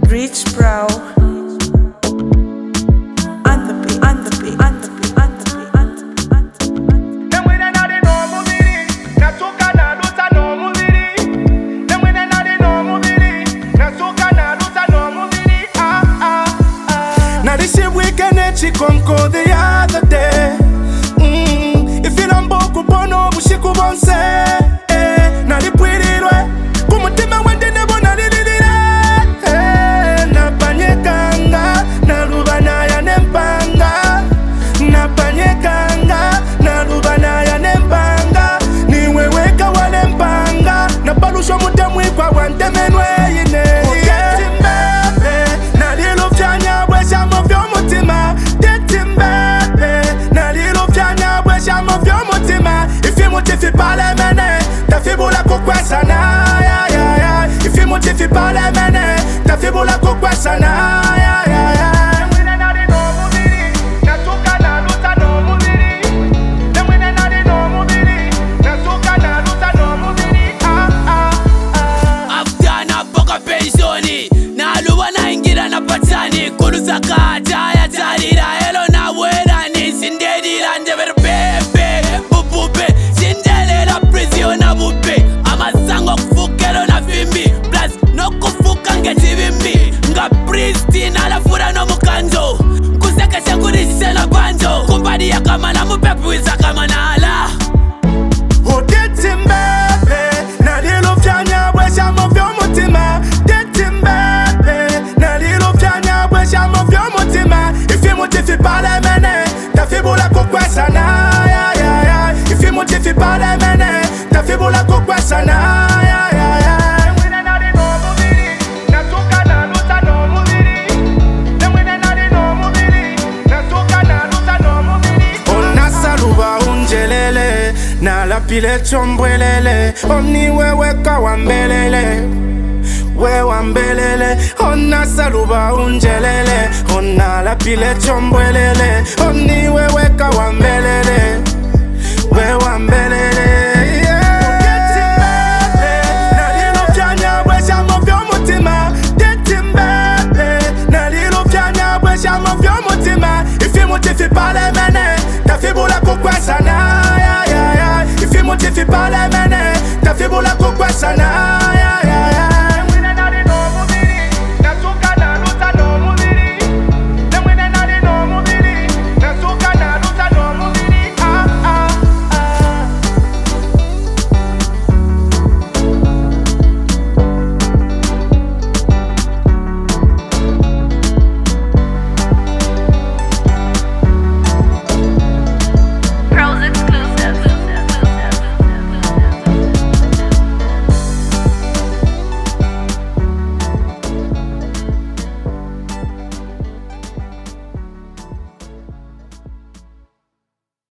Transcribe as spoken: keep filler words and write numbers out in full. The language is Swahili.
Rich Bro. On the beat, on the beat, on the beat, on the beat, on the beat, on the beat. Them when they not the no movie, na suka na luta no movie. Them when they not the no movie, na suka na luta no movie. Ah ah ah. Now this shit weekend and she conquer the other day. Mm, if you don't boku bono bushiku bonse. Eh, now the pretty way. Kumutima wende nebo na li li li la. Eh, na panyekanga, na lubana ya nempanga. Na panyekanga, na lubana ya nempanga. Ni weweka wale mpanga. Na palusho mutemwi kwa wantemenwe yine. Tetimbe, na lilo fyanya wesha mofyo mutima. Tetimbe, na lilo fyanya wesha mofyo mutima. Ifi mutifi pale mene, tafibula kukwesana ya ya ya. Ifi mutifi pale mene, tafibula kukwesana ya ya ya. Kusakata ya tarira elo na wera ni sindedi la ndever bebe bubupe sindele la prison na bupe amasango kufukelo na fimbi plus no kufuka ngeti bimbi nga pristina la fura no mukanzo kusaka shakurisi na banjo kumbadi ya kama na mupepu isa kama na ala Odetimbe na lilo fyanya wesha mofyo mutima. Detimbe na lilo fyanya wesha mofyo mutima. Ifi mutifi pale mene, tafibula kukwesana ya ya ya. Ifi mutifi pale mene, tafibula kukwesana ya ya ya. Onasaluba unjelele, na la pile chombwelele. Oni wewe kawambelele, we wambelele. Onasaluba unjelele, ona la pile chombwelele. Oni wewe kawambelele, we wambelele.